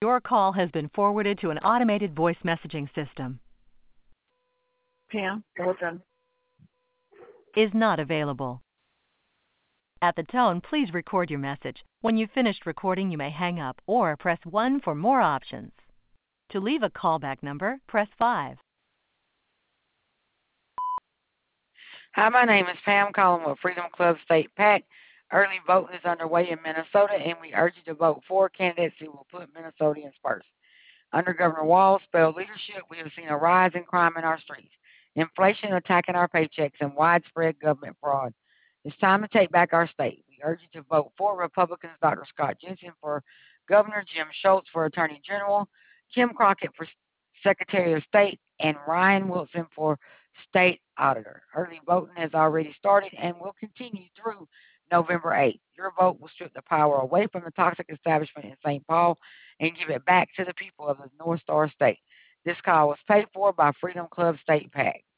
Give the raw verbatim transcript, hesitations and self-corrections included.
Your call has been forwarded to an automated voice messaging system. Pam, Bolton. Is not available. At the tone, please record your message. When you've finished recording, you may hang up or press one for more options. To leave a callback number, press five. Hi, my name is Pam calling with Freedom Club State PAC. Early voting is underway in Minnesota, and we urge you to vote for candidates who will put Minnesotans first. Under Governor Walz's spelled leadership, we have seen a rise in crime in our streets, inflation attacking our paychecks, and widespread government fraud. It's time to take back our state. We urge you to vote for Republicans Doctor Scott Jensen for Governor, Jim Schultz for Attorney General, Kim Crockett for Secretary of State, and Ryan Wilson for State Auditor. Early voting has already started and will continue through November eighth. Your vote will strip the power away from the toxic establishment in Saint Paul and give it back to the people of the North Star State. This call was paid for by Freedom Club State PAC.